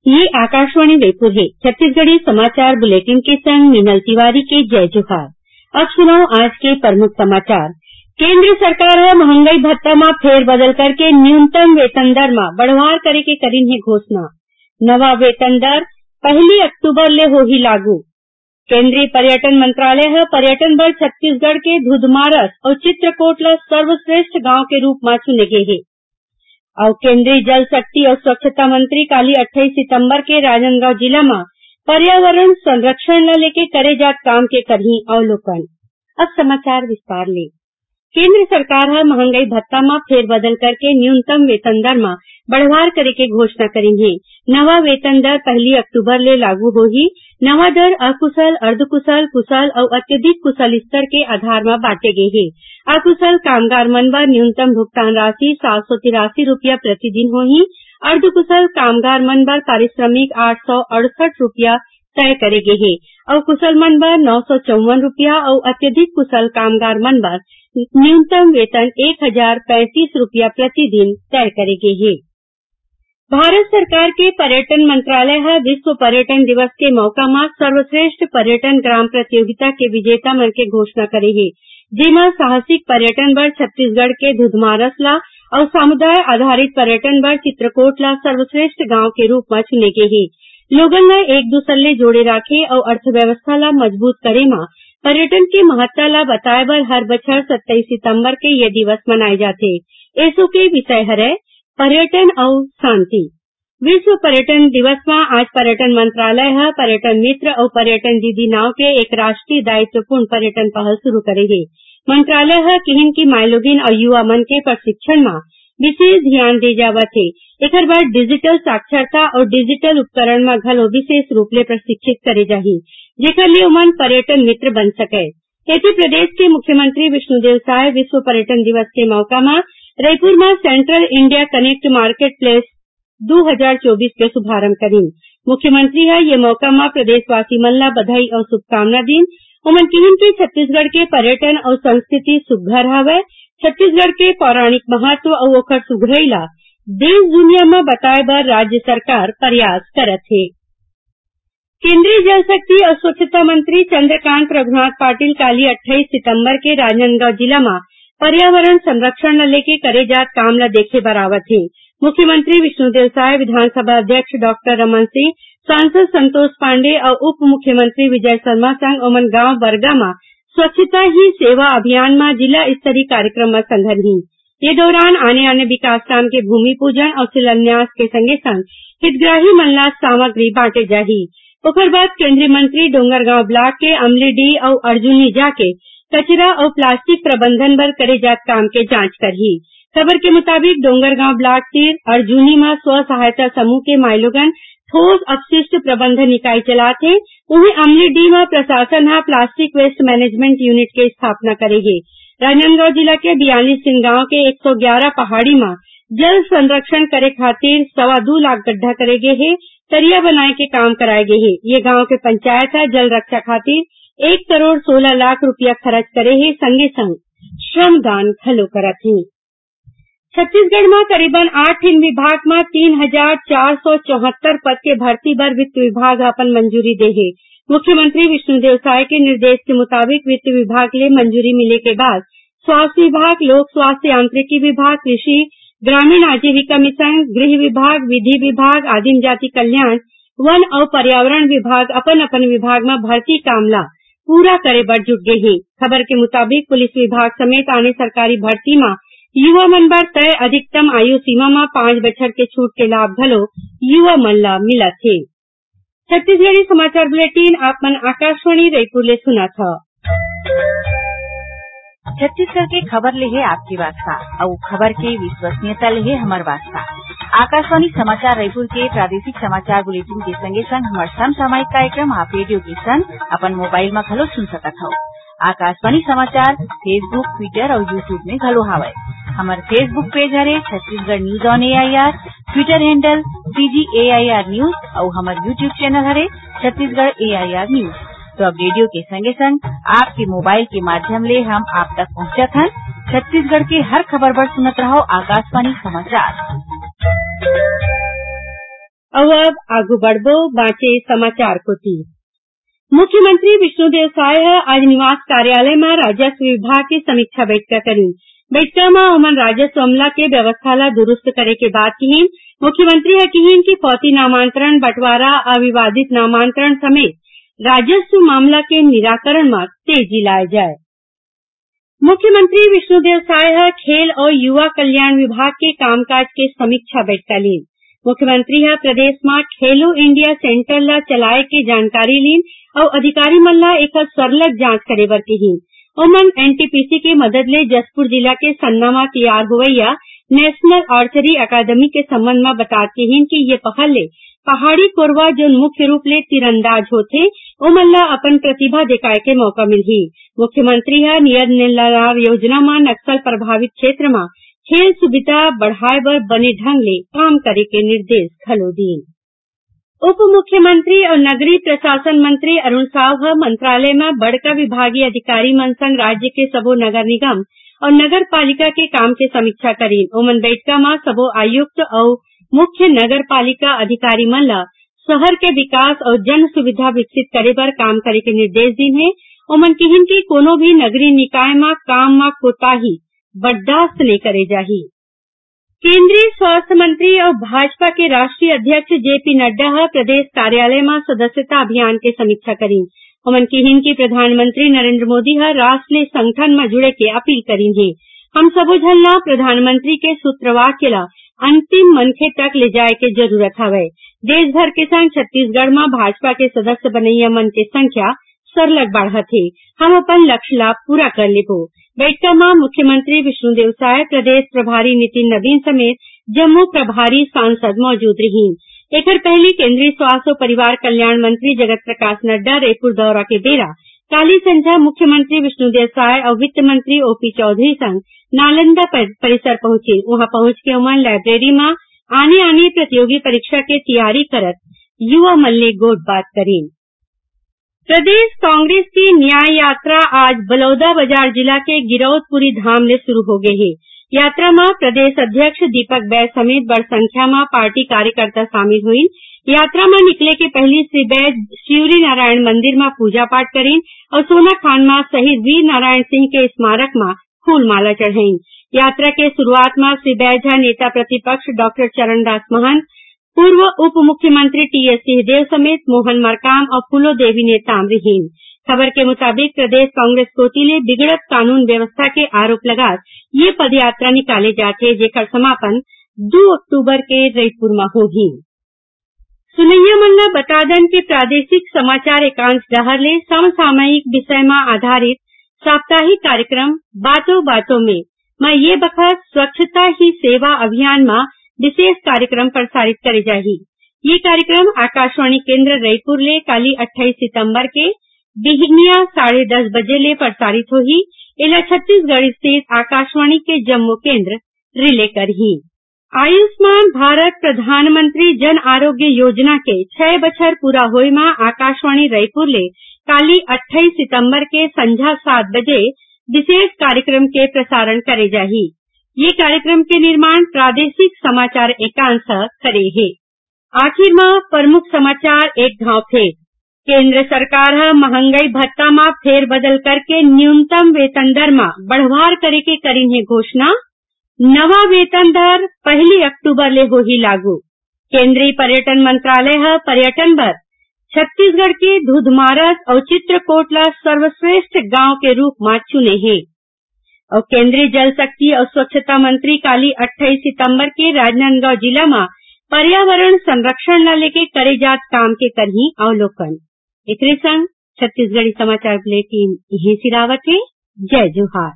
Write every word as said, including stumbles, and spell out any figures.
ये आकाशवाणी रायपुर है। छत्तीसगढ़ी समाचार बुलेटिन के संग मीनल तिवारी के जय जोहार। अब सुनो आज के प्रमुख समाचार। केंद्र सरकार है महंगाई भत्ता में फेर बदल करके न्यूनतम वेतन दर में बढ़वार करे के करीन है घोषणा। नवा वेतन दर पहली अक्टूबर ले होही लागू। केंद्रीय पर्यटन मंत्रालय है पर्यटन बर छत्तीसगढ़ के धुधमारस और चित्रकोट ला सर्वश्रेष्ठ गांव के रूप में चुने गए है। और केंद्रीय जल शक्ति और स्वच्छता मंत्री काली अट्ठाईस सितंबर के राजनांदगांव जिला में पर्यावरण संरक्षण ला लेके करे जात काम के करही अवलोकन। अब समाचार विस्तार ले। केंद्र सरकार है महंगाई भत्ता में फेरबदल करके न्यूनतम वेतन दर में बढ़वार करे के घोषणा करी है। नवा वेतन दर पहली अक्टूबर ले लागू होही। नवा दर अकुशल, अर्धकुशल, कुशल और अत्यधिक कुशल स्तर के आधार में बांटे गए है। अकुशल कामगार मन बर न्यूनतम भुगतान राशि सात सौ तिरासी रूपया प्रतिदिन होही। अर्धकुशल कामगार मन बर पारिश्रमिक आठ सौ अड़सठ रूपया तय करे गए है और कुशल मन बर नौ सौ चौवन रूपया और अत्यधिक कुशल कामगार मन बर न्यूनतम वेतन एक हजार पैंतीस रूपया प्रतिदिन तय करे गए है। भारत सरकार के पर्यटन मंत्रालय है विश्व पर्यटन दिवस के मौका में सर्वश्रेष्ठ पर्यटन ग्राम प्रतियोगिता के विजेता मन के घोषणा करे है। जेमा साहसिक पर्यटन बर छत्तीसगढ़ के धुधमारस ला और समुदाय आधारित पर्यटन बर चित्रकोट ला सर्वश्रेष्ठ गांव के रूप में चुने गए है। लोगन ला एक दूसरे ले जोड़े राखे और अर्थव्यवस्था ला मजबूत करे में पर्यटन के महत्ता ला बताए बर हर बछर सत्ताईस सितंबर के ये दिवस मनाए जाथे। एसो के विषय हरे पर्यटन और शांति। विश्व पर्यटन दिवस में आज पर्यटन मंत्रालय है पर्यटन मित्र और पर्यटन दीदी नाव के एक राष्ट्रीय दायित्वपूर्ण पर्यटन पहल शुरू करे है। मंत्रालय है किहिन की मायलोगिन और युवा मन के प्रशिक्षण में विशेष ध्यान दे जावत है। एकर बाद डिजिटल साक्षरता और डिजिटल उपकरण में घलो विशेष रूप ले प्रशिक्षित करे जाही जेकर ले ओमन पर्यटन मित्र बन सके। एती प्रदेश के मुख्यमंत्री विष्णुदेव साय विश्व पर्यटन दिवस के मौका में रायपुर में central India connect market place दो हज़ार चौबीस के शुभारंभ करीन। मुख्यमंत्री है ये मौका में प्रदेशवासी मन ला बधाई और शुभकामना दीन। ओमन किहिन की छत्तीसगढ़ के पर्यटन और संस्कृति सुघ्घर हवे। छत्तीसगढ़ के पौराणिक महत्व और ओकर सुघरई ला देश दुनिया में बताए बर राज्य सरकार प्रयास करत है। केंद्रीय जल शक्ति और स्वच्छता मंत्री चंद्रकांत रघुनाथ पाटिल काली अट्ठाईस सितंबर के राजनांदगांव जिला में पर्यावरण संरक्षण ला लेके करे जात काम ला देखे बर आवत है। मुख्यमंत्री विष्णुदेव साय, विधानसभा अध्यक्ष डॉक्टर रमन सिंह, सांसद संतोष पांडे और उप मुख्यमंत्री विजय शर्मा संग ओमन गांव बरगा में स्वच्छता ही सेवा अभियान में जिला स्तरीय कार्यक्रम में संघन ही। ये दौरान आने आने विकास काम के भूमि पूजन और शिलान्यास के संगे संग हितग्राही मन ला सामग्री बांटे जाही। ओकर बाद केंद्रीय मंत्री डोंगरगांव ब्लॉक के अमलीडीह और अर्जुनी जाके कचरा और प्लास्टिक प्रबंधन बर करे जात काम के जांच करही। खबर के मुताबिक डोंगरगांव ब्लॉक तीर अर्जुनी में स्व सहायता समूह के माइलोगन ठोस अपशिष्ट प्रबंधन इकाई चलाथे। उन्हें अमलीडीह में प्रशासन हा प्लास्टिक वेस्ट मैनेजमेंट यूनिट के स्थापना करेगी। राजनांदगांव जिला के बयालीस गांव के एक सौ ग्यारह पहाड़ी में जल संरक्षण करे खातिर सवा दो लाख गड्ढा करे गए है। तरिया बनाए के काम कराए गए है। ये गांव के पंचायत है जल रक्षा खातिर एक करोड़ सोलह लाख रुपया खर्च करे है। संगे संग श्रमदान घलो करत है। छत्तीसगढ़ में करीबन आठ विभाग में तीन हजार चार सौ चौहत्तर पद के भर्ती बर वित्त विभाग अपन मंजूरी दे है। मुख्यमंत्री विष्णुदेव साय के निर्देश के मुताबिक वित्त विभाग ले मंजूरी मिले के बाद स्वास्थ्य विभाग, लोक स्वास्थ्य यांत्रिकी विभाग, कृषि, ग्रामीण आजीविका मिशन, गृह विभाग, विधि विभाग, आदिम जाति कल्याण, वन और पर्यावरण विभाग अपन अपन विभाग में भर्ती कामला पूरा करे बर जुट गए हैं। खबर के मुताबिक पुलिस विभाग समेत आने सरकारी भर्ती में युवा मन बर तय अधिकतम आयु सीमा में पांच बछर के छूट के लाभ घलो युवा मन ला मिलत है। छत्तीसगढ़ी समाचार बुलेटिन आप मन आकाशवाणी रायपुर ले सुना था। छत्तीसगढ़ के खबर ले है आपकी वास्ता और खबर के विश्वसनीयता ले है हमार वास्ता। आकाशवाणी समाचार रायपुर के प्रादेशिक समाचार बुलेटिन के संगे संग हमार समसामयिक कार्यक्रम आप रेडियो के संग अपन मोबाइल में घलो सुन सकत हो। आकाशवाणी समाचार फेसबुक, ट्विटर और यूट्यूब में घलो हावय। हमार फेसबुक पेज हरे Chhattisgarh news on AIR, Twitter handle CG AIR news और हमार यूट्यूब चैनल हरे छत्तीसगढ़ एआईआर न्यूज। तो अब रेडियो के संगे संग आपके मोबाइल के माध्यम ले हम आप तक पहुंचत हन। छत्तीसगढ़ के हर खबर पर सुनत रहो आकाशवाणी समाचार। और अब आगू बढ़बो बाँचे समाचार को तीर। मुख्यमंत्री विष्णुदेव साय आज निवास कार्यालय में राजस्व विभाग की समीक्षा बैठक करी। बैठक में ओमन राजस्व अमला के व्यवस्था ला दुरुस्त करे के बात कही। मुख्यमंत्री है कही कि फौती नामांतरण, बंटवारा, अविवादित नामांतरण समेत राजस्व मामला के निराकरण में तेजी लाए जाए। मुख्यमंत्री विष्णुदेव साय खेल और युवा कल्याण विभाग के कामकाज के समीक्षा बैठक ली। मुख्यमंत्री है प्रदेश में खेलो इंडिया सेंटर ला चलाए के जानकारी लीन और अधिकारी मन ला एक सरलग जांच करे बर कही। ओमन एनटीपीसी के मदद ले जसपुर जिला के सन्ना में तैयार होवैया नेशनल आर्चरी अकादमी के संबंध में बताते हैं कि ये पहल ले पहाड़ी कोरवा जो मुख्य रूप ले तीरंदाज होते ओमन ला अपन प्रतिभा दिखाए के मौका मिलही। मुख्यमंत्री है नियर निलार योजना में नक्सल प्रभावित क्षेत्र में खेल सुविधा बढ़ाए बर बने ढंग ले काम करे के निर्देश घलो दीन। उप मुख्यमंत्री और नगरीय प्रशासन मंत्री अरुण साव मंत्रालय में बड़का विभागीय अधिकारी मन संग राज्य के सबो नगर निगम और नगर पालिका के काम के समीक्षा करी। ओमन बैठका में सबो आयुक्त और मुख्य नगर पालिका अधिकारी मन ला शहर के विकास और जन सुविधा विकसित करे बर काम करे के निर्देश दीन है। ओमन कहिन कि कोनो भी नगरीय निकाय में काम में कोताही बर्दाश्त नहीं करे जाही। केंद्रीय स्वास्थ्य मंत्री और भाजपा के राष्ट्रीय अध्यक्ष जेपी नड्डा प्रदेश कार्यालय में सदस्यता अभियान के समीक्षा करी। ओमन कहिन कि प्रधानमंत्री नरेंद्र मोदी हर राष्ट्र ले संगठन में जुड़े के अपील करी है। हम सबो झन ला प्रधानमंत्री के सूत्रवाक्य ला अंतिम मनखे तक ले जाए के जरूरत हवे। देश भर के संग छत्तीसगढ़ में भाजपा के सदस्य बनैया मन के संख्या सरलग बढ़त है। हम अपन लक्ष्य ला पूरा कर लेबो। बैठक में मुख्यमंत्री विष्णुदेव साय, प्रदेश प्रभारी नितिन नवीन समेत जम्मू प्रभारी सांसद मौजूद रही। एकर पहले केंद्रीय स्वास्थ्य और परिवार कल्याण मंत्री जगत प्रकाश नड्डा रायपुर दौरा के बेरा काली संझा मुख्यमंत्री विष्णुदेव साय और वित्त मंत्री ओपी चौधरी संग नालंदा परिसर पहुंचे। वहां पहुंच के उमन लाइब्रेरी में आने आने प्रतियोगी परीक्षा के तैयारी करत युवा मन ले गोट बात करी। प्रदेश कांग्रेस की न्याय यात्रा आज बलौदाबाजार जिला के गिरौदपुरी धाम ले शुरू हो गई है। यात्रा में प्रदेश अध्यक्ष दीपक बैज समेत बड़ संख्या में पार्टी कार्यकर्ता शामिल हुई। यात्रा में निकले के पहले श्री बैज शिवरी नारायण मंदिर में पूजा पाठ करीन और सोना खान में शहीद वीर नारायण सिंह के स्मारक में फूल माला चढ़ाईन। यात्रा के शुरुआत में श्री बैज नेता प्रतिपक्ष डॉक्टर चरणदास महंत, पूर्व उप मुख्यमंत्री टीएस सिंहदेव समेत मोहन मरकाम और फूलो देवी नेताम रहीन। खबर के मुताबिक प्रदेश कांग्रेस कोती ले बिगड़त कानून व्यवस्था के आरोप लगा ये पदयात्रा निकाले जाते जेकर समापन दो अक्टूबर के रायपुर में होगी। सुनैया मन ला बता दन के प्रादेशिक समाचार एकांश डहर ले समसामयिक विषय में आधारित साप्ताहिक कार्यक्रम बातों बातों में मैं ये बखत स्वच्छता ही सेवा अभियान में विशेष कार्यक्रम प्रसारित करे जाही। ये कार्यक्रम आकाशवाणी केंद्र रायपुर ले काली अट्ठाईस सितंबर के बिहनिया साढ़े दस बजे ले प्रसारित होही। एला छत्तीसगढ़ स्थित आकाशवाणी के जम्मू केंद्र रिले करही। आयुष्मान भारत प्रधानमंत्री जन आरोग्य योजना के छह बछर पूरा होय में आकाशवाणी रायपुर ले काली अट्ठाईस सितंबर के संझा सात बजे विशेष कार्यक्रम के प्रसारण करे जाही। ये कार्यक्रम के निर्माण प्रादेशिक समाचार एकांश करे है। आखिर में प्रमुख समाचार एक घाव फेर। केंद्र सरकार महंगाई भत्ता में फेर बदल करके न्यूनतम वेतन दर में बढ़वार करे के करी है घोषणा। नवा वेतन दर पहली अक्टूबर ले होही लागू। केंद्रीय पर्यटन मंत्रालय पर्यटन बर छत्तीसगढ़ के धुधमारस और चित्रकोट ला सर्वश्रेष्ठ गांव के रूप में चुने हैं। और केंद्रीय जल शक्ति और स्वच्छता मंत्री काली अट्ठाईस सितंबर के राजनांदगांव जिला में पर्यावरण संरक्षण ला लेके करे जात काम के करही अवलोकन। एकरे संग छत्तीसगढ़ी समाचार बुलेटिन यहीं सिरावत है। जय जोहार।